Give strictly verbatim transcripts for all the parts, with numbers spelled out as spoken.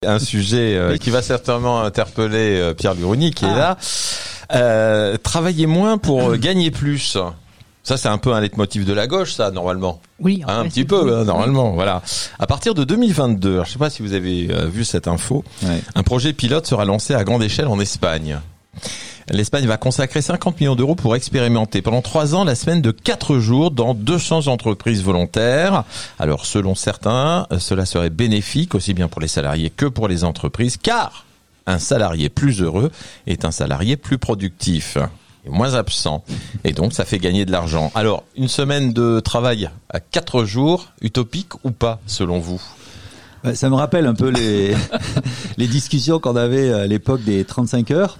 Un sujet euh, qui va certainement interpeller euh, Pierre Luruny qui ah. est là. Euh, travailler moins pour gagner plus. Ça, c'est un peu un leitmotiv de la gauche, ça, normalement. Oui, hein, un petit peu, hein, normalement. Oui. Voilà. À partir de deux mille vingt-deux, alors, je ne sais pas si vous avez euh, vu cette info, ouais. un projet pilote sera lancé à grande échelle en Espagne. L'Espagne va consacrer cinquante millions d'euros pour expérimenter pendant trois ans la semaine de quatre jours dans deux cents entreprises volontaires. Alors, selon certains, cela serait bénéfique aussi bien pour les salariés que pour les entreprises, car un salarié plus heureux est un salarié plus productif et moins absent. Et donc, ça fait gagner de l'argent. Alors, une semaine de travail à quatre jours, utopique ou pas, selon vous ? Ça me rappelle un peu les les discussions qu'on avait à l'époque des trente-cinq heures.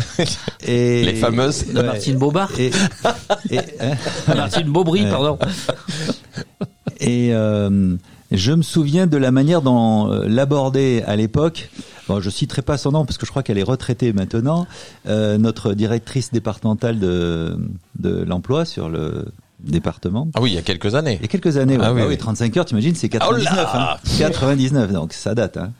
Et les fameuses de ouais, Martine Bobard. Et, et hein, Martine Bobry, ouais. pardon. Et euh, je me souviens de la manière dont l'abordait à l'époque. Bon, je citerai pas son nom parce que je crois qu'elle est retraitée maintenant. Euh, notre directrice départementale de de l'emploi sur le département. Ah oui, il y a quelques années. Il y a quelques années, ouais. Ah oui, ah oui, trente-cinq heures, t'imagines, c'est quatre-vingt-dix-neuf. Oh hein. quatre-vingt-dix-neuf, donc ça date. Hein.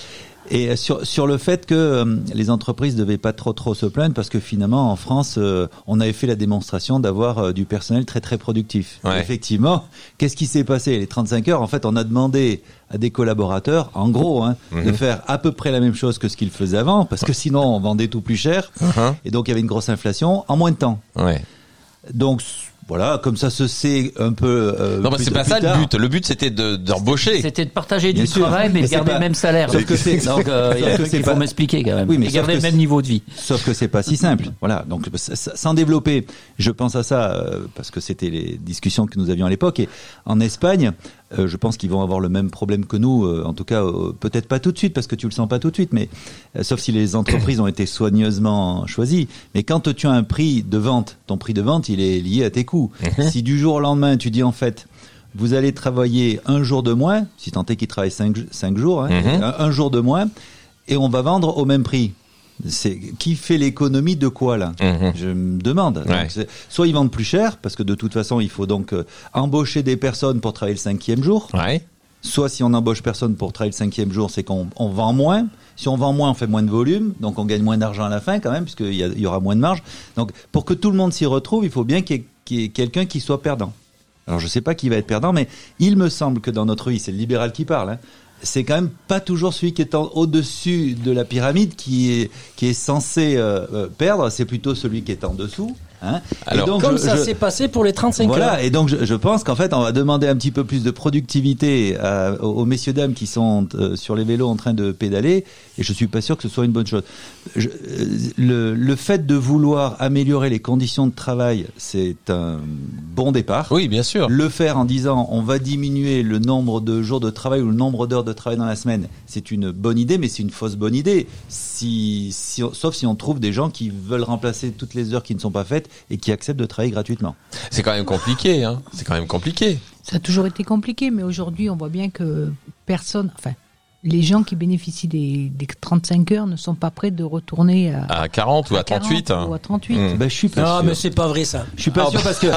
Et sur sur le fait que euh, les entreprises devaient pas trop trop se plaindre parce que finalement en France, euh, on avait fait la démonstration d'avoir euh, du personnel très très productif. Ouais. Effectivement, qu'est-ce qui s'est passé ? Les trente-cinq heures, en fait, on a demandé à des collaborateurs, en gros, hein, mm-hmm. de faire à peu près la même chose que ce qu'ils faisaient avant, parce que sinon on vendait tout plus cher. Uh-huh. Et donc il y avait une grosse inflation en moins de temps. Ouais. Donc voilà, comme ça se sait un peu. Euh, non, mais c'est pas ça tard. le but. Le but, c'était de d'embaucher. C'était de partager Bien du sûr. travail, mais, mais de garder pas... le même salaire. Sauf que c'est. Donc, euh, il y a que il faut pas... m'expliquer quand même. Oui, mais et garder le même niveau de vie. Sauf que c'est pas si simple. Voilà. Donc, sans développer, je pense à ça euh, parce que c'était les discussions que nous avions à l'époque. Et en Espagne, euh, je pense qu'ils vont avoir le même problème que nous. Euh, en tout cas, euh, peut-être pas tout de suite parce que tu le sens pas tout de suite, mais euh, sauf si les entreprises ont été soigneusement choisies. Mais quand tu as un prix de vente, ton prix de vente, il est lié à tes coûts. Mmh. Si du jour au lendemain, tu dis en fait, vous allez travailler un jour de moins, si tant est qu'ils travaillent cinq, cinq jours, hein, mmh. un, un jour de moins, et on va vendre au même prix. C'est qui fait l'économie de quoi là ? mmh. Je me demande. Ouais. Donc, c'est, soit ils vendent plus cher, parce que de toute façon, il faut donc euh, embaucher des personnes pour travailler le cinquième jour. Ouais. Soit si on embauche personne pour travailler le cinquième jour, c'est qu'on on vend moins. Si on vend moins, on fait moins de volume, donc on gagne moins d'argent à la fin quand même, puisqu'il y, a, il y aura moins de marge. Donc pour que tout le monde s'y retrouve, il faut bien qu'il y ait, qu'il y ait quelqu'un qui soit perdant. Alors je sais pas qui va être perdant, mais il me semble que dans notre vie, c'est le libéral qui parle, hein, c'est quand même pas toujours celui qui est en, au-dessus de la pyramide qui est, qui est censé euh, perdre, c'est plutôt celui qui est en dessous. Hein. Alors, et donc, comme je, ça je, s'est passé pour les trente-cinq voilà, heures. Voilà, et donc je, je pense qu'en fait, on va demander un petit peu plus de productivité à, aux, aux messieurs dames qui sont euh, sur les vélos en train de pédaler, et je suis pas sûr que ce soit une bonne chose. Je, le, le fait de vouloir améliorer les conditions de travail, c'est un bon départ. Oui, bien sûr. Le faire en disant on va diminuer le nombre de jours de travail ou le nombre d'heures de travail dans la semaine, c'est une bonne idée, mais c'est une fausse bonne idée. Si, si, sauf si on trouve des gens qui veulent remplacer toutes les heures qui ne sont pas faites et qui acceptent de travailler gratuitement. C'est quand même compliqué, hein. C'est quand même compliqué. Ça a toujours été compliqué, mais aujourd'hui, on voit bien que personne, enfin, les gens qui bénéficient des, des trente-cinq heures ne sont pas prêts de retourner à, à quarante ou à, à trente-huit. Ou à trente-huit. Mmh. Ben, je suis pas non, sûr. mais c'est pas vrai ça. Je suis pas ah, sûr parce que.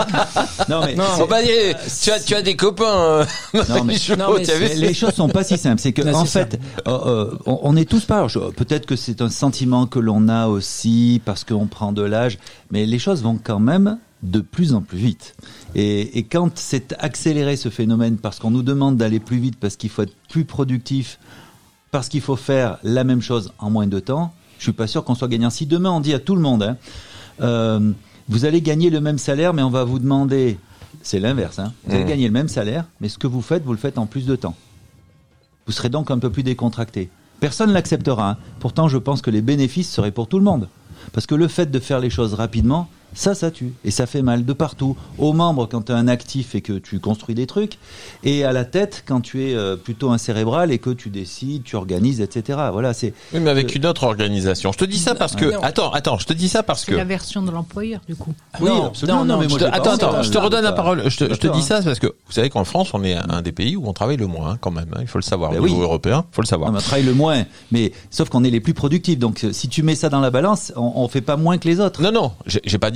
non, mais. Non, faut pas dire, tu as, tu as des copains. Non, mais, chaud, non, mais c'est, les choses sont pas si simples. C'est que, non, en c'est fait, euh, euh, on, on est tous pareils. Peut-être que c'est un sentiment que l'on a aussi parce qu'on prend de l'âge, mais les choses vont quand même de plus en plus vite. Et, et quand c'est accéléré ce phénomène parce qu'on nous demande d'aller plus vite, parce qu'il faut être plus productif, parce qu'il faut faire la même chose en moins de temps, je suis pas sûr qu'on soit gagnant. Si demain on dit à tout le monde, hein, euh, vous allez gagner le même salaire, mais on va vous demander, c'est l'inverse, hein, vous allez mmh. gagner le même salaire, mais ce que vous faites, vous le faites en plus de temps. Vous serez donc un peu plus décontracté. Personne ne l'acceptera. Hein. Pourtant, je pense que les bénéfices seraient pour tout le monde. Parce que le fait de faire les choses rapidement, ça, ça tue. Et ça fait mal de partout. Aux membres, quand tu es un actif et que tu construis des trucs. Et à la tête, quand tu es euh, plutôt un cérébral et que tu décides, tu organises, et cetera. Voilà, c'est... Oui, mais avec euh... une autre organisation. Je te dis ça parce que... Non. Attends, attends, je te dis ça parce c'est que... C'est la version de l'employeur, du coup. Oui, non, absolument. Non, non, mais moi, je te... Attends, attends, là, je te redonne là, la parole. Je te, je te dis hein. ça parce que vous savez qu'en France, on est un des pays où on travaille le moins, hein, quand même. Hein, il faut le savoir. Ben au niveau oui. européen, il faut le savoir. Non, on travaille le moins. Mais sauf qu'on est les plus productifs. Donc, si tu mets ça dans la balance, on, on fait pas moins que les autres. Non, non. J'ai, j'ai pas dit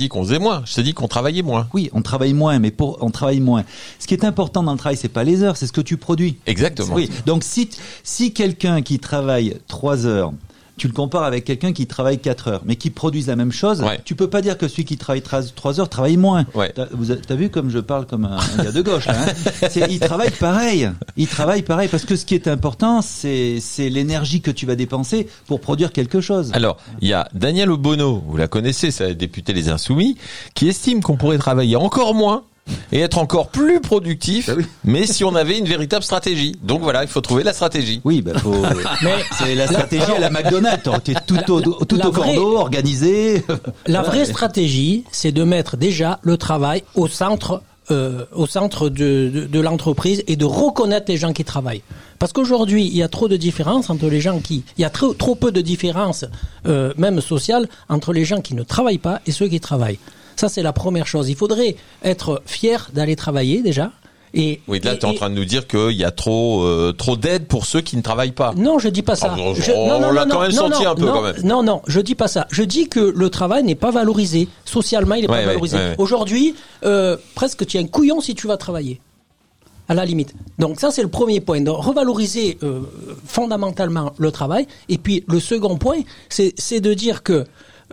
dit qu'on faisait moins. Je t'ai dit qu'on travaillait moins. Oui, on travaille moins, mais pour on travaille moins. Ce qui est important dans le travail, c'est pas les heures, c'est ce que tu produis. Exactement. Oui. Donc si si quelqu'un qui travaille trois heures, tu le compares avec quelqu'un qui travaille quatre heures, mais qui produit la même chose, ouais. tu peux pas dire que celui qui travaille trois heures travaille moins. Ouais. T'as, vous a, t'as vu comme je parle comme un, un gars de gauche, là, hein. C'est, il travaille pareil. Il travaille pareil parce que ce qui est important, c'est, c'est l'énergie que tu vas dépenser pour produire quelque chose. Alors, il y a Danielle Obono, vous la connaissez, c'est la députée Les Insoumis, qui estime qu'on pourrait travailler encore moins et être encore plus productif, ah oui. mais si on avait une véritable stratégie. Donc voilà, il faut trouver la stratégie. Oui, bah faut. Mais c'est la stratégie la, à la McDonald's. T'es tout la, au tout au vraie, cordeau, organisé. La vraie stratégie, c'est de mettre déjà le travail au centre, euh, au centre de, de, de l'entreprise et de reconnaître les gens qui travaillent. Parce qu'aujourd'hui, il y a trop de différences entre les gens qui, il y a trop, trop peu de différences, euh, même sociales, entre les gens qui ne travaillent pas et ceux qui travaillent. Ça, c'est la première chose. Il faudrait être fier d'aller travailler déjà. Et, oui, là, tu es en train de nous dire qu'il y a trop euh, trop d'aide pour ceux qui ne travaillent pas. Non, je dis pas ça. Alors, je, on non, non, l'a non, quand même non, senti non, un peu non, quand même. Non, non, je dis pas ça. Je dis que le travail n'est pas valorisé. Socialement, il n'est ouais, pas ouais, valorisé. Ouais, ouais. Aujourd'hui, euh, presque tu es un couillon si tu vas travailler. À la limite. Donc ça, c'est le premier point. Donc, revaloriser euh, fondamentalement le travail. Et puis, le second point, c'est, c'est de dire que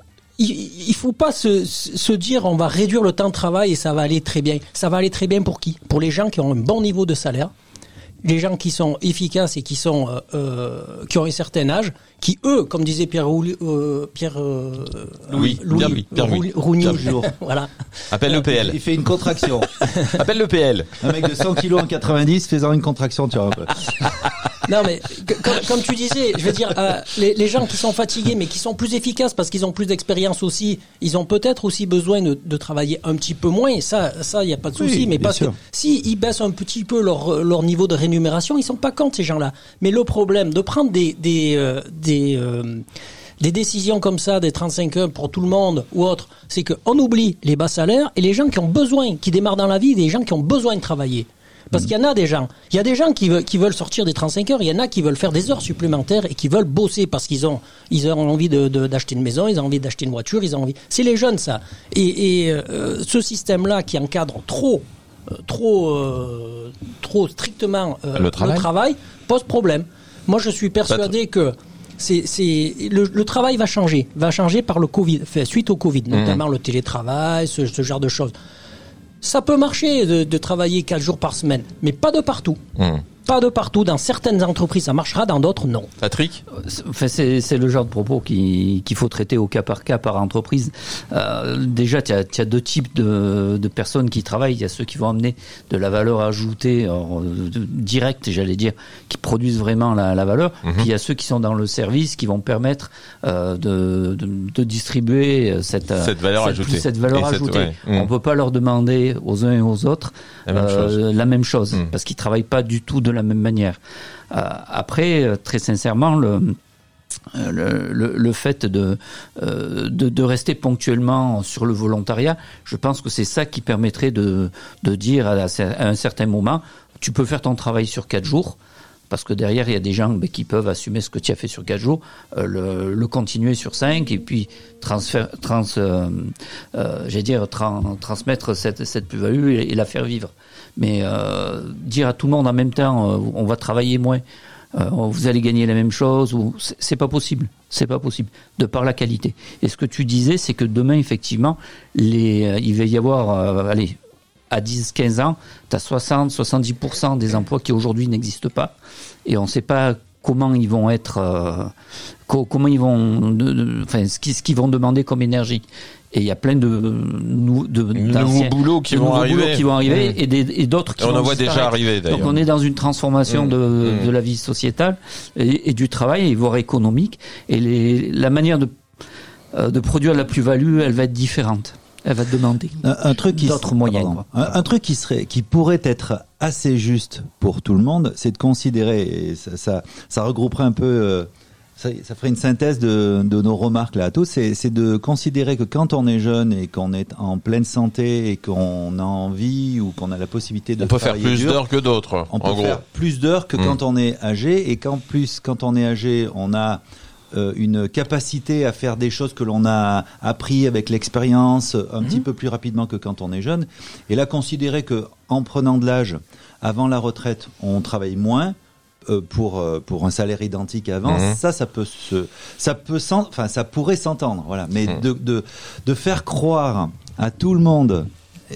il ne faut pas se, se dire on va réduire le temps de travail et ça va aller très bien. Ça va aller très bien pour qui ? Pour les gens qui ont un bon niveau de salaire, les gens qui sont efficaces et qui sont euh, euh, qui ont un certain âge, qui eux, comme disait Pierre Rouli, euh, Pierre euh, Louis, Louis, Louis, Pierre Louis, Rougny, voilà. Appelle le P L. Il fait une contraction. Appelle le P L. Un mec de cent kilos en quatre-vingt-dix faisant une contraction, tu vois. Non mais comme, comme tu disais, je veux dire, euh, les, les gens qui sont fatigués mais qui sont plus efficaces parce qu'ils ont plus d'expérience aussi, ils ont peut-être aussi besoin de, de travailler un petit peu moins. Ça, ça, il y a pas de souci. Oui, mais parce sûr. que si ils baissent un petit peu leur leur niveau de rémunération, ils sont pas contre ces gens-là. Mais le problème de prendre des des euh, des euh, des décisions comme ça, des trente-cinq heures pour tout le monde ou autre, c'est qu'on oublie les bas salaires et les gens qui ont besoin, qui démarrent dans la vie, des gens qui ont besoin de travailler. Parce qu'il y en a des gens, il y a des gens qui veulent, qui veulent sortir des trente-cinq heures, il y en a qui veulent faire des heures supplémentaires et qui veulent bosser parce qu'ils ont, ils ont envie de, de, d'acheter une maison, ils ont envie d'acheter une voiture, ils ont envie. C'est les jeunes ça. Et, et euh, ce système-là qui encadre trop, euh, trop, euh, trop strictement euh, le, travail. le travail pose problème. Moi, je suis persuadé que c'est, c'est le, le travail va changer, va changer par le Covid, fait, suite au Covid, notamment mmh. le télétravail, ce, ce genre de choses. Ça peut marcher de, de travailler quatre jours par semaine, mais pas de partout. Mmh. Pas de partout. Dans certaines entreprises, ça marchera, dans d'autres, non. Patrick ? Enfin, c'est, c'est le genre de propos qui, qu'il faut traiter au cas par cas par entreprise. Euh, déjà, tu as, tu as deux types de, de personnes qui travaillent. Il y a ceux qui vont amener de la valeur ajoutée, alors, de, directe, j'allais dire, qui produisent vraiment la, la valeur. Mmh. Puis il y a ceux qui sont dans le service, qui vont permettre euh, de, de, de distribuer cette, cette valeur cette, ajoutée. Cette valeur et ajoutée. Cette, ouais. mmh. On peut pas leur demander aux uns et aux autres la même euh, chose, la même chose mmh. parce qu'ils travaillent pas du tout de la même manière. Euh, après, très sincèrement, le, le, le, le fait de, euh, de, de rester ponctuellement sur le volontariat, je pense que c'est ça qui permettrait de, de dire à, à un certain moment, tu peux faire ton travail sur quatre jours, parce que derrière, il y a des gens ben, qui peuvent assumer ce que tu as fait sur quatre jours, euh, le, le continuer sur cinq, et puis transfert, trans, euh, euh, j'allais dire, trans, transmettre cette, cette plus-value et, et la faire vivre. Mais euh, dire à tout le monde en même temps, euh, on va travailler moins, euh, vous allez gagner la même chose, ou c'est, c'est pas possible. C'est pas possible, de par la qualité. Et ce que tu disais, c'est que demain, effectivement, les, euh, il va y avoir, euh, allez, à dix à quinze ans, tu as soixante à soixante-dix pour cent des emplois qui aujourd'hui n'existent pas. Et on ne sait pas comment ils vont être, euh, co- comment ils vont, de, de, enfin, ce qu'ils, ce qu'ils vont demander comme énergie. Et il y a plein de, de, de nouveaux boulots qui, vont arriver, qui vont arriver mmh. et, des, et d'autres qui et on vont en voit déjà arriver d'ailleurs. Donc on est dans une transformation mmh. de, mmh. de la vie sociétale et, et du travail, et voire économique. Et les, la manière de, euh, de produire la plus-value, elle va être différente. Elle va te demander un, un truc qui d'autres moyens. Quoi. Un, un truc qui serait, qui pourrait être assez juste pour tout le monde, c'est de considérer, et ça, ça, ça regrouperait un peu, euh, ça, ça ferait une synthèse de, de nos remarques là à tous, c'est, c'est de considérer que quand on est jeune et qu'on est en pleine santé et qu'on a envie ou qu'on a la possibilité de on peut faire plus dur, d'heures que d'autres. On peut en faire gros. plus d'heures que mmh. quand on est âgé, et qu'en plus, quand on est âgé, on a euh, une capacité à faire des choses que l'on a appris avec l'expérience un mmh. petit peu plus rapidement que quand on est jeune. Et là, considérer que en prenant de l'âge, avant la retraite, on travaille moins euh, pour euh, pour un salaire identique avant, mmh. ça, ça peut se, ça peut, enfin, ça pourrait s'entendre, voilà. Mais mmh. de de de faire croire à tout le monde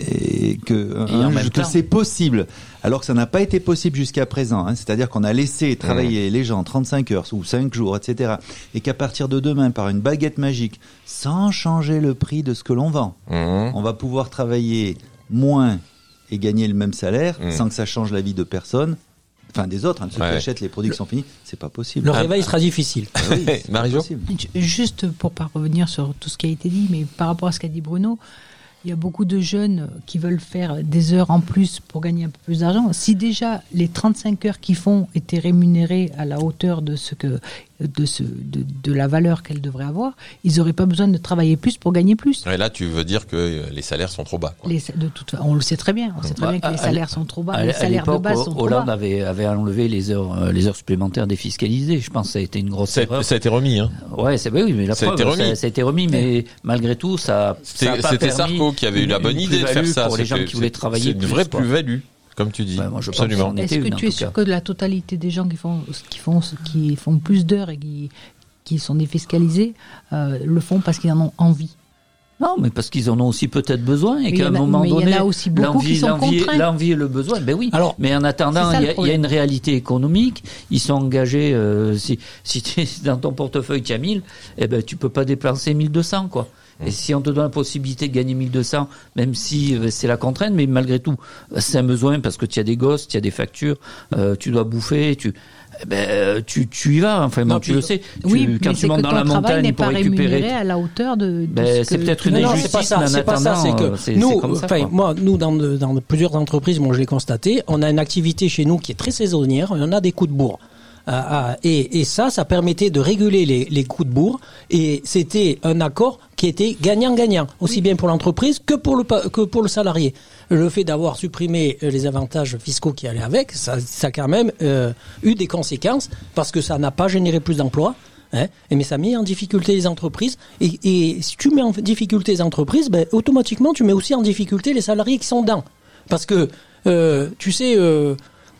et que, et hein, que c'est possible, alors que ça n'a pas été possible jusqu'à présent. Hein, c'est-à-dire qu'on a laissé travailler mmh. les gens trente-cinq heures ou cinq jours, et cetera. Et qu'à partir de demain, par une baguette magique, sans changer le prix de ce que l'on vend, mmh. on va pouvoir travailler moins et gagner le même salaire mmh. sans que ça change la vie de personne. Enfin, des autres, hein, ceux ouais. qui achètent les produits qui sont finis, c'est pas possible. Le réveil sera difficile. Ah oui, Marie-Jo ? Juste pour pas revenir sur tout ce qui a été dit, mais par rapport à ce qu'a dit Bruno, il y a beaucoup de jeunes qui veulent faire des heures en plus pour gagner un peu plus d'argent. Si déjà les trente-cinq heures qu'ils font étaient rémunérées à la hauteur de ce que de ce de, de la valeur qu'elles devraient avoir, ils n'auraient pas besoin de travailler plus pour gagner plus. Et là, tu veux dire que les salaires sont trop bas, quoi. Les, de toute, on le sait très bien. On sait très bien que les salaires sont trop bas. À, les salaires de base sont trop bas. Hollande avait avait enlevé les heures les heures supplémentaires défiscalisées. Je pense que ça a été une grosse ça, erreur. Ça a été remis, hein. Ouais, c'est oui, mais la ça preuve, a été remis. Ça, ça a été remis, mais malgré tout, ça. ça a pas c'était permis Sarko qui avait eu la bonne idée de faire ça pour les gens qui voulaient travailler. C'est une vraie plus-value. Comme tu dis, ouais, moi je absolument. Est-ce que tu es sûr que la totalité des gens qui font, qui font, qui font plus d'heures et qui, qui sont défiscalisés euh, le font parce qu'ils en ont envie? Non, mais parce qu'ils en ont aussi peut-être besoin et qu'à un a, moment mais donné, il y en a aussi beaucoup qui sont l'envie, contraints. L'envie et le besoin, ben oui. Alors, mais en attendant, il y, y a une réalité économique. Ils sont engagés. Euh, si si tu, dans ton portefeuille tu as mille, eh ben tu peux pas dépenser mille deux cents, quoi. Et si on te donne la possibilité de gagner mille deux cents, même si euh, c'est la contrainte, mais malgré tout, c'est un besoin parce que tu as des gosses, tu as des factures, euh, tu dois bouffer, tu, eh ben, tu, tu y vas. Enfin, non, bon, tu le sais. Tu, oui, quand mais tu montes dans la montagne pour récupérer, à la hauteur de. de ben, c'est peut-être une non, injustice. Non, c'est pas ça. C'est pas ça. C'est que c'est, nous, c'est comme ça, enfin, moi, nous, dans, de, dans de plusieurs entreprises, moi, je l'ai constaté, on a une activité chez nous qui est très saisonnière. On a des coups de bourre. Ah, ah, et, et ça, ça permettait de réguler les, les coups de bourre, et c'était un accord qui était gagnant-gagnant, aussi bien pour l'entreprise que pour le que pour le salarié. Le fait d'avoir supprimé les avantages fiscaux qui allaient avec, ça, ça a quand même euh, eu des conséquences parce que ça n'a pas généré plus d'emplois. Hein, mais ça met en difficulté les entreprises, et, et si tu mets en difficulté les entreprises, ben, automatiquement tu mets aussi en difficulté les salariés qui sont dedans, parce que euh, tu sais. Euh,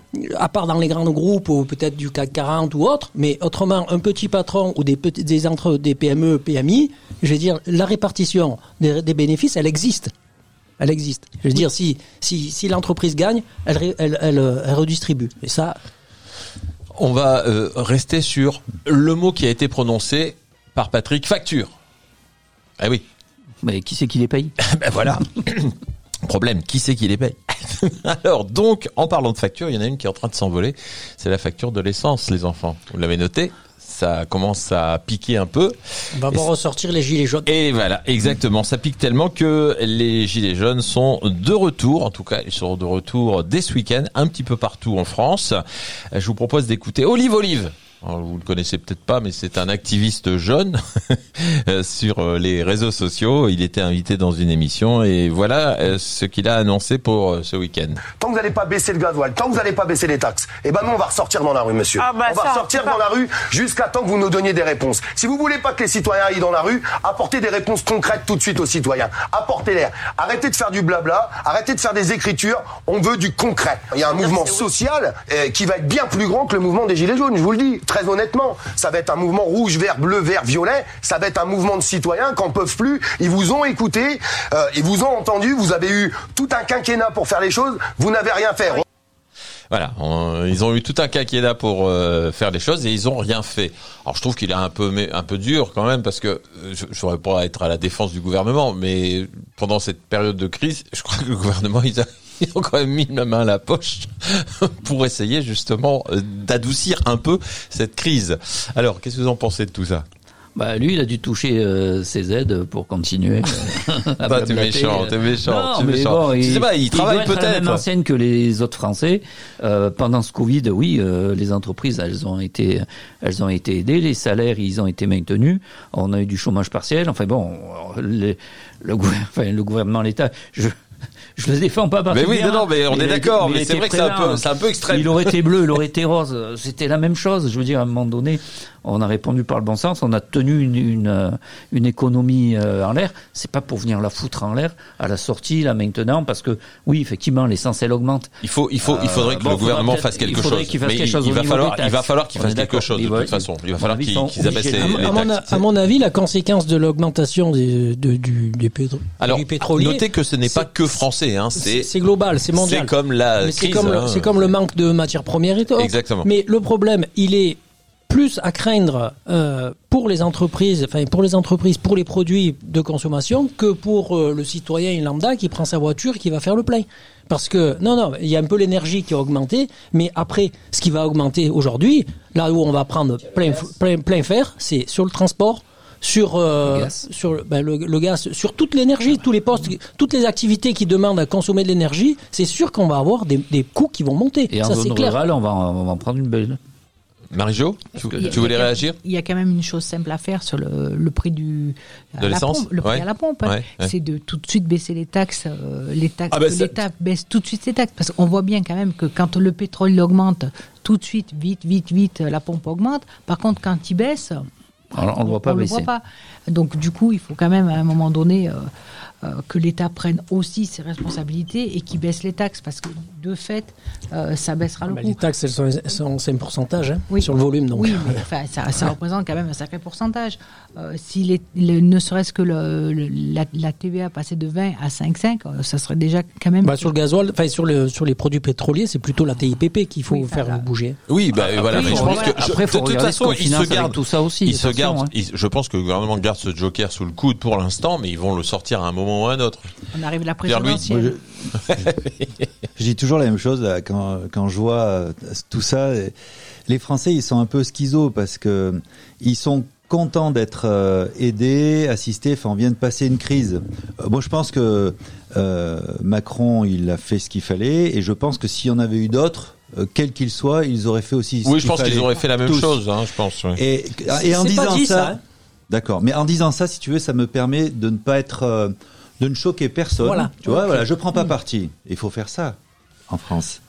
à part dans les grands groupes ou peut-être du C A C quarante ou autre, mais autrement un petit patron ou des petits, des entre des P M E, P M I, je veux dire la répartition des, des bénéfices, elle existe, elle existe. Je veux dire si si si l'entreprise gagne, elle elle elle, elle redistribue. Et ça. On va euh, rester sur le mot qui a été prononcé par Patrick, facture. Ah oui. Mais qui c'est qui les paye? Ben voilà. Problème, qui c'est qui les paye? Alors donc, en parlant de facture, il y en a une qui est en train de s'envoler, c'est la facture de l'essence, les enfants. Vous l'avez noté, ça commence à piquer un peu. On va voir ressortir les gilets jaunes. Et voilà, exactement, ça pique tellement que les gilets jaunes sont de retour, en tout cas ils seront de retour dès ce week-end, un petit peu partout en France. Je vous propose d'écouter Olive Olive. Alors, vous le connaissez peut-être pas, mais c'est un activiste jeune sur les réseaux sociaux. Il était invité dans une émission et voilà ce qu'il a annoncé pour ce week-end. Tant que vous n'allez pas baisser le gasoil, tant que vous n'allez pas baisser les taxes, eh ben nous on va ressortir dans la rue, monsieur. Ah bah on va ça, ressortir dans la rue jusqu'à temps que vous nous donniez des réponses. Si vous voulez pas que les citoyens aillent dans la rue, apportez des réponses concrètes tout de suite aux citoyens. Apportez-les. Arrêtez de faire du blabla, arrêtez de faire des écritures. On veut du concret. Il y a un mouvement social eh, qui va être bien plus grand que le mouvement des gilets jaunes, je vous le dis. Très honnêtement, ça va être un mouvement rouge, vert, bleu, vert, violet. Ça va être un mouvement de citoyens qui n'en peuvent plus. Ils vous ont écouté, euh, ils vous ont entendu. Vous avez eu tout un quinquennat pour faire les choses. Vous n'avez rien fait. Voilà, on, ils ont eu tout un quinquennat pour euh, faire les choses et ils ont rien fait. Alors je trouve qu'il est un peu un peu dur quand même parce que je ne saurais pas être à la défense du gouvernement, mais pendant cette période de crise, je crois que le gouvernement ils, a, ils ont quand même mis la main à la poche pour essayer justement d'adoucir un peu cette crise. Alors, qu'est-ce que vous en pensez de tout ça ? Bah lui, il a dû toucher euh, ses aides pour continuer. Euh, à bah, t'es méchant, t'es méchant. Non, t'es mais méchant. bon, il, je sais pas, il, il travaille peut-être. Il la même enseigne que les autres Français. Euh, pendant ce Covid, oui, euh, les entreprises, elles ont été, elles ont été aidées. Les salaires, ils ont été maintenus. On a eu du chômage partiel. Enfin bon, les, le, enfin, le gouvernement, l'État, je, Je le défends pas particulièrement. Mais oui, non, non, mais on est d'accord, mais c'est vrai que c'est un peu, c'est un peu extrême. Il aurait été bleu, il aurait été rose. C'était la même chose. Je veux dire, à un moment donné, on a répondu par le bon sens, on a tenu une, une, une économie en l'air. C'est pas pour venir la foutre en l'air à la sortie, là, maintenant, parce que, oui, effectivement, l'essence, elle augmente. Il faut, il faut, il faudrait que euh, bon, le gouvernement fasse quelque chose. Qu'il fasse mais quelque chose il, il va falloir, il va falloir qu'il fasse quelque chose, de toute façon. Il va falloir qu'ils, qu'ils abaissent les, les à, mon, à mon avis, la conséquence de l'augmentation des, de, du, des pétro- Alors, du pétrolier. Notez que ce n'est pas que français, hein, c'est, c'est global, c'est mondial. C'est comme la Mais crise. C'est comme, hein. le, c'est comme le manque de matières premières et tout. Exactement. Mais le problème, il est plus à craindre euh, pour les entreprises, enfin pour les entreprises, pour les produits de consommation, que pour euh, le citoyen lambda qui prend sa voiture et qui va faire le plein. Parce que non, non, il y a un peu l'énergie qui a augmenté, mais après, ce qui va augmenter aujourd'hui, là où on va prendre plein, plein, plein fer, c'est sur le transport. Sur euh, le sur ben, le, le gaz, sur toute l'énergie, tous les postes, toutes les activités qui demandent à consommer de l'énergie, c'est sûr qu'on va avoir des, des coûts qui vont monter. Et en ça, zone c'est clair. rurale, on va, on va en prendre une belle. Marie-Jo, tu, tu voulais réagir? Il y a quand même une chose simple à faire sur le, le prix du de à l'essence, la pompe, le prix ouais. à la pompe, hein. ouais, ouais. C'est de tout de suite baisser les taxes, euh, les taxes, ah ben que l'État baisse tout de suite ses taxes, parce qu'on voit bien quand même que quand le pétrole augmente, tout de suite, vite, vite, vite, la pompe augmente. Par contre, quand il baisse, alors, on ne voit pas on baisser. Le voit pas. Donc du coup, il faut quand même à un moment donné euh, euh, que l'État prenne aussi ses responsabilités et qu'il baisse les taxes, parce que de fait, euh, ça baissera le bah, coût. Les taxes, elles sont, sont, c'est un pourcentage hein, oui. sur le volume. Donc. Oui, mais enfin, ça, ça représente quand même un sacré pourcentage. Euh, si les, les, ne serait-ce que le, le, la, la T V A passait de vingt à cinq virgule cinq, euh, ça serait déjà quand même... Bah, sur le gasoil, enfin sur, le, sur les produits pétroliers, c'est plutôt la T I P P qu'il faut oui, faire là. bouger. Oui, bah après, voilà, mais je pense voilà. que je, après, faut de toute façon, ils se gardent tout ça aussi. Ils se façon, gardent. hein. Ils, je pense que le gouvernement garde ce joker sous le coude pour l'instant, mais ils vont le sortir à un moment ou à un autre. On arrive à la Pierre-Louis. présidentielle. Moi, je, je dis toujours la même chose là, quand, quand je vois euh, tout ça. Les Français, ils sont un peu schizo parce que ils sont contents d'être euh, aidés, assistés. Enfin, on vient de passer une crise. Euh, moi, je pense que euh, Macron, il a fait ce qu'il fallait, et je pense que s'il y en avait eu d'autres, euh, quels qu'ils soient, ils auraient fait aussi. Ce Oui, qu'il je pense fallait. qu'ils auraient fait la même Tous. chose, hein, je pense. Ouais. Et, et en C'est disant pas dit, ça, ça, hein. D'accord. Mais en disant ça, si tu veux, ça me permet de ne pas être, euh, de ne choquer personne. Voilà. Tu vois, Okay. voilà, je prends pas parti. Il faut faire ça en France.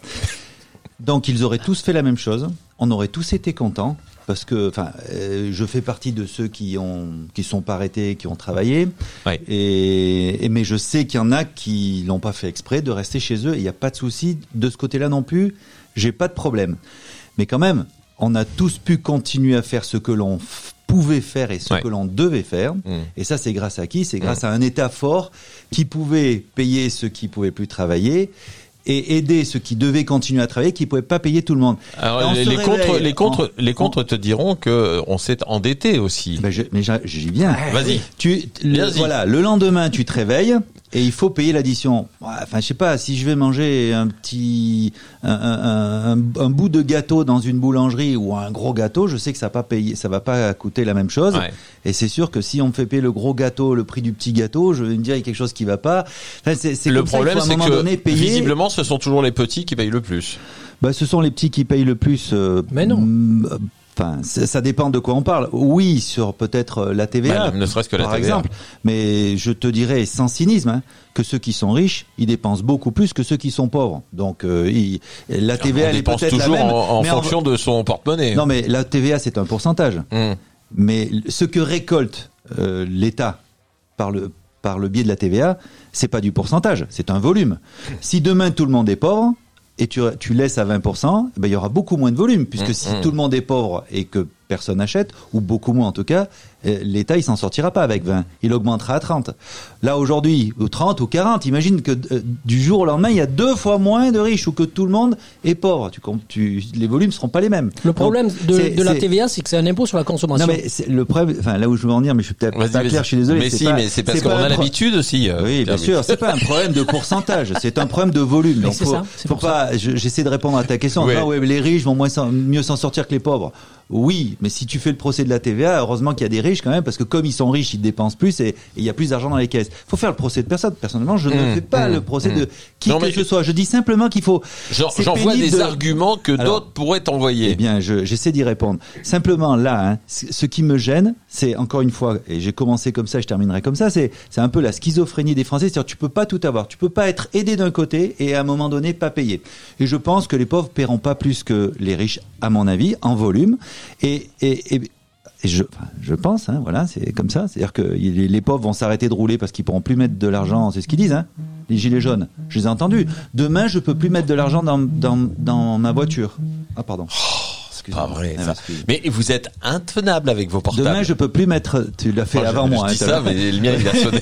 Donc ils auraient tous fait la même chose. On aurait tous été contents parce que, enfin, euh, je fais partie de ceux qui ont, qui sont pas arrêtés, qui ont travaillé. Ouais. Et, et mais je sais qu'il y en a qui l'ont pas fait exprès de rester chez eux. Il n'y a pas de souci de ce côté-là non plus. J'ai pas de problème. Mais quand même, on a tous pu continuer à faire ce que l'on f- pouvait faire et ce ouais. que l'on devait faire. Mmh. Et ça, c'est grâce à qui ? C'est grâce mmh. à un État fort qui pouvait payer ceux qui pouvaient plus travailler et aider ceux qui devaient continuer à travailler, qui pouvaient pas payer tout le monde. Alors les, les contre, les contre, en, les contre te diront que on s'est endetté aussi. Ben je, mais j'y viens. Vas-y. Tu, le, Vas-y. Voilà, le lendemain, tu te réveilles et il faut payer l'addition. Enfin, je sais pas, si je vais manger un petit, un, un, un, un bout de gâteau dans une boulangerie ou un gros gâteau, je sais que ça va pas payer, ça va pas coûter la même chose. Ouais. Et c'est sûr que si on me fait payer le gros gâteau, le prix du petit gâteau, je vais me dire il y a quelque chose qui va pas. Enfin, c'est, c'est le comme problème, ça, il faut à un c'est moment que donné payer. visiblement, ce sont toujours les petits qui payent le plus. Bah, ce sont les petits qui payent le plus. Euh, Mais non. mm, Enfin, ça dépend de quoi on parle. Oui, sur peut-être la T V A, Bah, ne serait-ce que la par T V A. exemple. Mais je te dirais sans cynisme hein, que ceux qui sont riches, ils dépensent beaucoup plus que ceux qui sont pauvres. Donc, euh, ils, la T V A, on elle est dépense peut-être toujours la même, en, en mais fonction de son porte-monnaie. Non, mais la T V A, c'est un pourcentage. Mmh. Mais ce que récolte euh, l'État par le par le biais de la T V A, c'est pas du pourcentage, c'est un volume. Si demain tout le monde est pauvre et tu, tu laisses à vingt pour cent, ben, il y aura beaucoup moins de volume, puisque mmh, si mmh. tout le monde est pauvre et que personne n'achète, ou beaucoup moins en tout cas, l'État il s'en sortira pas avec vingt, il augmentera à trente. Là aujourd'hui, ou trente ou quarante, imagine que euh, du jour au lendemain, il y a deux fois moins de riches ou que tout le monde est pauvre. Tu, tu, les volumes seront pas les mêmes. Le problème Donc, de, c'est, de la c'est... T V A, c'est que c'est un impôt sur la consommation. Non mais c'est le problème, enfin là où je veux en venir, mais je suis peut-être Vas-y, pas vas-y. clair, je suis désolé. Mais c'est si, pas, mais c'est parce c'est qu'on pas a un pro- l'habitude aussi. Euh, Oui, bien sûr, c'est pas un problème de pourcentage, c'est un problème de volume. Donc c'est faut, ça, c'est faut pour pas. je- J'essaie de répondre à ta question. Ouais. Ah ouais, les riches vont moins s'en- mieux s'en sortir que les pauvres. oui, mais si tu fais le procès de la T V A, heureusement qu'il y a des riches quand même, parce que comme ils sont riches, ils dépensent plus et il y a plus d'argent dans les caisses. Faut faire le procès de personne. Personnellement, je mmh, ne fais pas mmh, le procès mmh. de qui non, que ce soit. Je dis simplement qu'il faut. J'en, j'en vois des de... arguments que Alors, d'autres pourraient t'envoyer. Eh bien, je, j'essaie d'y répondre. Simplement, là, hein, ce qui me gêne, c'est encore une fois, et j'ai commencé comme ça, je terminerai comme ça, c'est, c'est un peu la schizophrénie des Français. C'est-à-dire, tu peux pas tout avoir. Tu peux pas être aidé d'un côté et à un moment donné pas payé. Et je pense que les pauvres paieront pas plus que les riches, à mon avis, en volume. Et, et, et, et je, enfin, je pense, hein, voilà, c'est comme ça. C'est-à-dire que les, les pauvres vont s'arrêter de rouler parce qu'ils pourront plus mettre de l'argent. C'est ce qu'ils disent, hein. Les gilets jaunes. Je les ai entendus. Demain, je peux plus mettre de l'argent dans, dans, dans ma voiture. Ah, pardon. Oh, pas vrai, ça. Mais vous êtes intenable avec vos portables. Demain, je peux plus mettre, tu l'as fait oh, avant je, moi. Je dis hein, ça, mais le mien, il a sonné.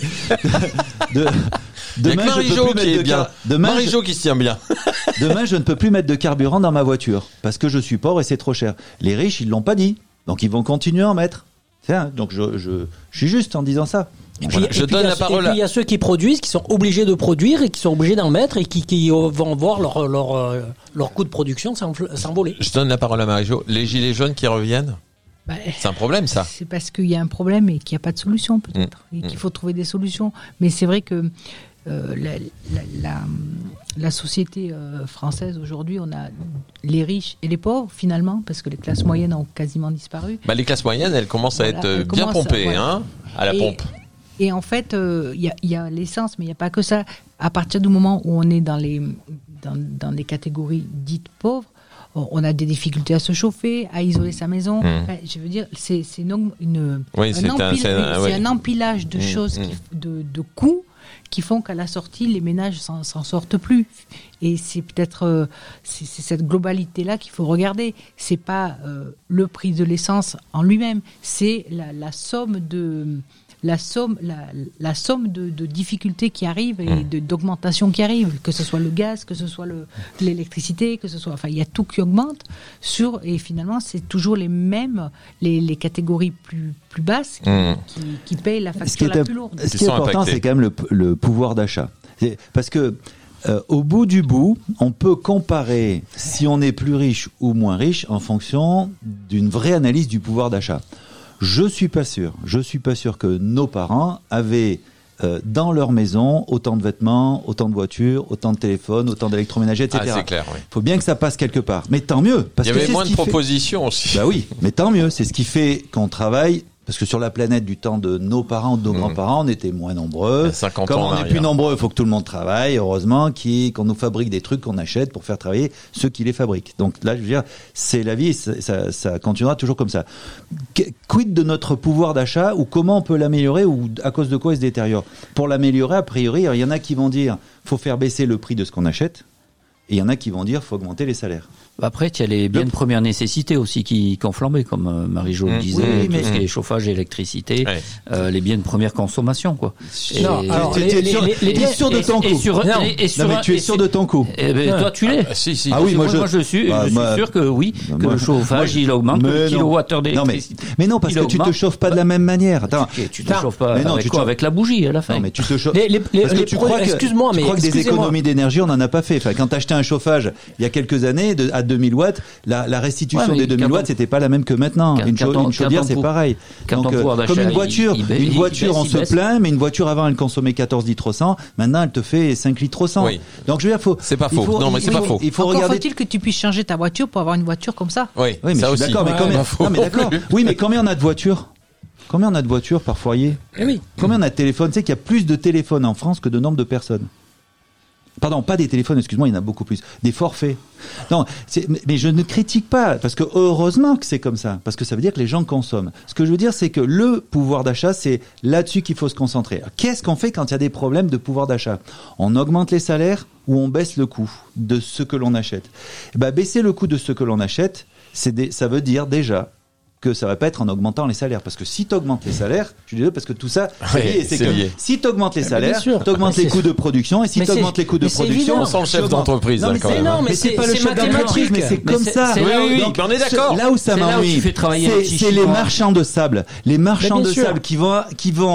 de, Demain, il y a que Marie-Jo qui est bien. Car... Demain, Marie-Jo qui se tient bien. Demain, je ne peux plus mettre de carburant dans ma voiture parce que je suis pauvre et c'est trop cher. Les riches, ils l'ont pas dit, donc ils vont continuer à en mettre. C'est un, donc je, je, je suis juste en disant ça. Et puis, voilà. je et donne la parole. Et puis il y a ceux qui produisent, qui sont obligés de produire et qui sont obligés d'en mettre et qui, qui vont voir leur leur leur coût de production s'envoler. Je donne la parole à Marie-Jo. Les gilets jaunes qui reviennent. Bah, c'est un problème, ça. C'est parce qu'il y a un problème et qu'il n'y a pas de solution, peut-être, mmh. et qu'il faut trouver des solutions. Mais c'est vrai que euh, la, la, la, la société euh, française aujourd'hui, on a les riches et les pauvres finalement, parce que les classes moyennes ont quasiment disparu. Bah, les classes moyennes, elles commencent voilà, à être bien commencent, pompées, voilà. hein, à la et, pompe. Et en fait, il euh, y, y a l'essence, mais il n'y a pas que ça. À partir du moment où on est dans les dans, dans les catégories dites pauvres, on a des difficultés à se chauffer, à isoler sa maison. Mmh. Enfin, je veux dire, c'est, c'est une, une, oui, un, c'est empile, un, c'est un, c'est oui. un empilage de mmh. choses, qui, de, de coûts qui font qu'à la sortie, les ménages s'en, s'en sortent plus. Et c'est peut-être euh, c'est, c'est cette globalité-là qu'il faut regarder. C'est pas euh, le prix de l'essence en lui-même, c'est la, la somme de... la somme, la, la somme de, de difficultés qui arrivent et de, d'augmentation qui arrivent, que ce soit le gaz, que ce soit le, l'électricité, que ce soit, enfin, il y a tout qui augmente sur, et finalement, c'est toujours les mêmes, les, les catégories plus, plus basses qui, mmh. qui, qui payent la facture la plus lourde. Ce qui est important, impactés. C'est quand même le, le pouvoir d'achat. C'est parce que, Euh, au bout du bout, on peut comparer si on est plus riche ou moins riche en fonction d'une vraie analyse du pouvoir d'achat. Je suis pas sûr. Je suis pas sûr que nos parents avaient euh, dans leur maison autant de vêtements, autant de voitures, autant de téléphones, autant d'électroménagers, et cetera. Ah, c'est clair, oui. Faut bien que ça passe quelque part. Mais tant mieux. Parce Il y que avait c'est moins ce de qui propositions fait... aussi. Bah oui, mais tant mieux. C'est ce qui fait qu'on travaille. Parce que sur la planète du temps de nos parents ou de nos mmh. grands-parents, on était moins nombreux. Comme on est plus nombreux, il faut que tout le monde travaille. Heureusement qu'il, qu'on nous fabrique des trucs qu'on achète pour faire travailler ceux qui les fabriquent. Donc là, je veux dire, c'est la vie, ça, ça, ça continuera toujours comme ça. Quid de notre pouvoir d'achat ou comment on peut l'améliorer ou à cause de quoi il se détériore? Pour l'améliorer, a priori, il y en a qui vont dire faut faire baisser le prix de ce qu'on achète. Et il y en a qui vont dire faut augmenter les salaires. Après, il y a les biens de première nécessité aussi qui, qui ont flambé, comme euh, Marie-Jo le mmh. disait, oui, mais... tout ce qui est chauffage et électricité, ouais. euh, les biens de première consommation, quoi. Et non, alors, tu es sûr de ton coup. Et sur, non, et, et sur, non, mais tu es sûr de ton coup. Eh ben, ouais. Toi, tu l'es. Ah, si, si. Ah oui, moi, je, moi, je suis, bah, je suis sûr que oui, bah, que moi, le chauffage, moi, il augmente, que le kilowattheure d'électricité. Non, mais, mais non, parce que tu te chauffes pas de la même manière. Attends. Tu te chauffes pas avec quoi? Avec la bougie, à la fin. Non, mais tu te chauffes. Parce que tu crois que des économies d'énergie, on n'en a pas fait. Enfin, quand t'achetais un chauffage, il y a quelques années, à deux mille watts, La, la restitution ouais, des deux mille watts, c'était pas la même que maintenant. Quand, une, cha- une chaudière, c'est pareil. Donc, euh, comme une voiture, il, il, une voiture, il, il, on il, se plaint, mais une voiture avant, elle consommait quatorze litres au cent. Maintenant, elle te fait cinq litres au cent. Oui. Donc, je veux dire, faut. C'est pas faux. Faut, non, mais c'est faut, pas faux. Il faut Encore regarder. Faut-il que tu puisses changer ta voiture pour avoir une voiture comme ça? Oui, oui mais ça je suis aussi. d'accord. Mais combien, non, mais d'accord. Oui, mais combien on a de voitures? Combien on a de voitures par foyer? Oui. Combien on a de téléphones? Tu sais qu'il y a plus de téléphones en France que de nombre de personnes. Pardon, pas des téléphones, excuse-moi, il y en a beaucoup plus. Des forfaits. Non, c'est, mais je ne critique pas, parce que heureusement que c'est comme ça, parce que ça veut dire que les gens consomment. Ce que je veux dire, c'est que le pouvoir d'achat, c'est là-dessus qu'il faut se concentrer. Alors, qu'est-ce qu'on fait quand il y a des problèmes de pouvoir d'achat? On augmente les salaires ou on baisse le coût de ce que l'on achète? Eh ben, baisser le coût de ce que l'on achète, c'est des, ça veut dire déjà que ça va pas être en augmentant les salaires, parce que si tu augmentes les salaires, je suis désolé, parce que tout ça c'est lié, c'est, c'est que lié. Si tu augmentes les salaires, tu augmentes les coûts de production, et si tu augmentes les coûts de production, on sent le chef d'entreprise. Non, mais c'est, non, mais c'est, c'est pas le chef d'entreprise, mais c'est comme ça. Oui, oui, oui, on est d'accord. Là où ça m'ennuie, c'est les marchands de sable, les marchands de sable qui vont qui vont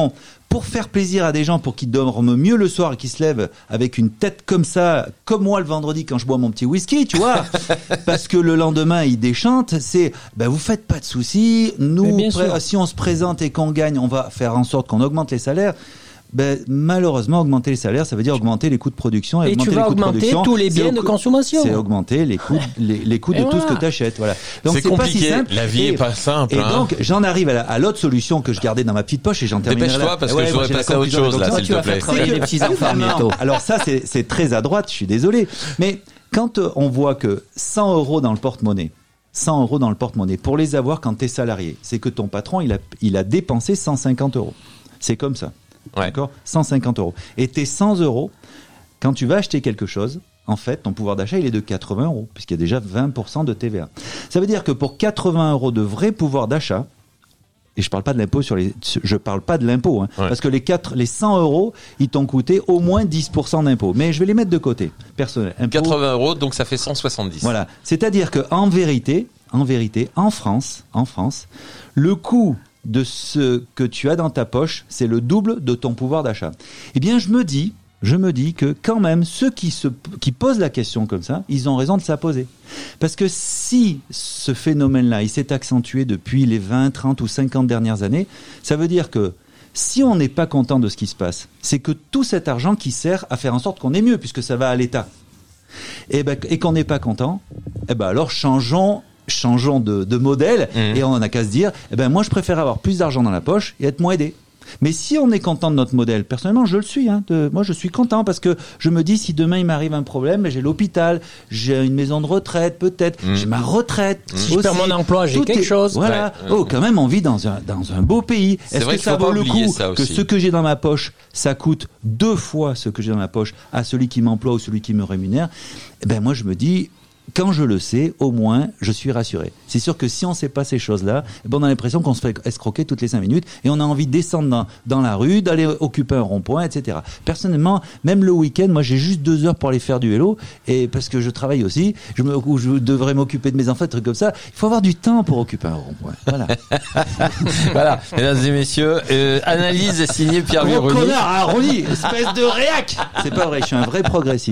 pour faire plaisir à des gens, pour qu'ils dorment mieux le soir et qu'ils se lèvent avec une tête comme ça, comme moi le vendredi quand je bois mon petit whisky, tu vois, parce que le lendemain il déchante, c'est, ben vous faites pas de soucis, nous, pré- si on se présente et qu'on gagne, on va faire en sorte qu'on augmente les salaires. Ben, malheureusement, augmenter les salaires, ça veut dire augmenter les coûts de production. Et, et augmenter tu vas les coûts augmenter de production, tous les biens de consommation. C'est augmenter les coûts, les, les coûts de voilà. tout ce que tu achètes. Voilà. Donc, c'est, c'est compliqué. Pas si simple. La vie et, est pas simple. Et hein. donc, j'en arrive à, la, à l'autre solution que je gardais dans ma petite poche et j'en termine là. Dépêche-toi parce que ouais, je voudrais passer à autre chose là, s'il te plaît. Travailler les petits enfants bientôt. Alors ça, c'est, c'est très à droite. Je suis désolé. Mais quand on voit que cent euros dans le porte-monnaie, cent euros dans le porte-monnaie, pour les avoir quand t'es salarié, c'est que ton patron, il a, il a dépensé cent cinquante euros. C'est comme ça. Ouais. D'accord, cent cinquante euros. Et tes cent euros, quand tu vas acheter quelque chose, en fait, ton pouvoir d'achat, il est de quatre-vingts euros, puisqu'il y a déjà vingt pour cent de T V A. Ça veut dire que pour quatre-vingts euros de vrai pouvoir d'achat, et je parle pas de l'impôt sur les, je parle pas de l'impôt, hein, ouais. parce que les quatre, les cent euros, ils t'ont coûté au moins dix pour cent d'impôt. Mais je vais les mettre de côté. Personnel. Impôt, quatre-vingts euros, donc ça fait cent soixante-dix. Voilà. C'est-à-dire que, en vérité, en vérité, en France, en France, le coût de ce que tu as dans ta poche, c'est le double de ton pouvoir d'achat. Eh bien, je me dis, je me dis que quand même, ceux qui se, qui posent la question comme ça, ils ont raison de se la poser. Parce que si ce phénomène-là, il s'est accentué depuis les vingt, trente ou cinquante dernières années, ça veut dire que si on n'est pas content de ce qui se passe, c'est que tout cet argent qui sert à faire en sorte qu'on ait mieux, puisque ça va à l'État, et, ben, et qu'on n'est pas content, eh ben alors changeons changeons de, de modèle mmh. et on en a qu'à se dire, eh ben moi je préfère avoir plus d'argent dans la poche et être moins aidé. Mais si on est content de notre modèle, personnellement je le suis, hein, de, moi je suis content parce que je me dis si demain il m'arrive un problème, j'ai l'hôpital, j'ai une maison de retraite peut-être, mmh. j'ai ma retraite. Mmh. Si je perds mon emploi, j'ai quelque est, chose. Voilà. Ouais. Oh, quand même on vit dans un dans un beau pays. C'est Est-ce vrai que ça vaut le coup que aussi. ce que j'ai dans ma poche, ça coûte deux fois ce que j'ai dans la poche à celui qui m'emploie ou celui qui me rémunère? Eh ben moi je me dis, quand je le sais, au moins, je suis rassuré. C'est sûr que si on ne sait pas ces choses-là, ben on a l'impression qu'on se fait escroquer toutes les cinq minutes et on a envie de descendre dans, dans la rue, d'aller occuper un rond-point, et cetera. Personnellement, même le week-end, moi, j'ai juste deux heures pour aller faire du vélo et parce que je travaille aussi, je, me, je devrais m'occuper de mes enfants, des trucs comme ça. Il faut avoir du temps pour occuper un rond-point. Voilà. Voilà, mesdames et messieurs, euh, analyse signée Pierre Vironi. Oh connard, hein, Ronny, espèce de réac. C'est pas vrai, je suis un vrai progressiste.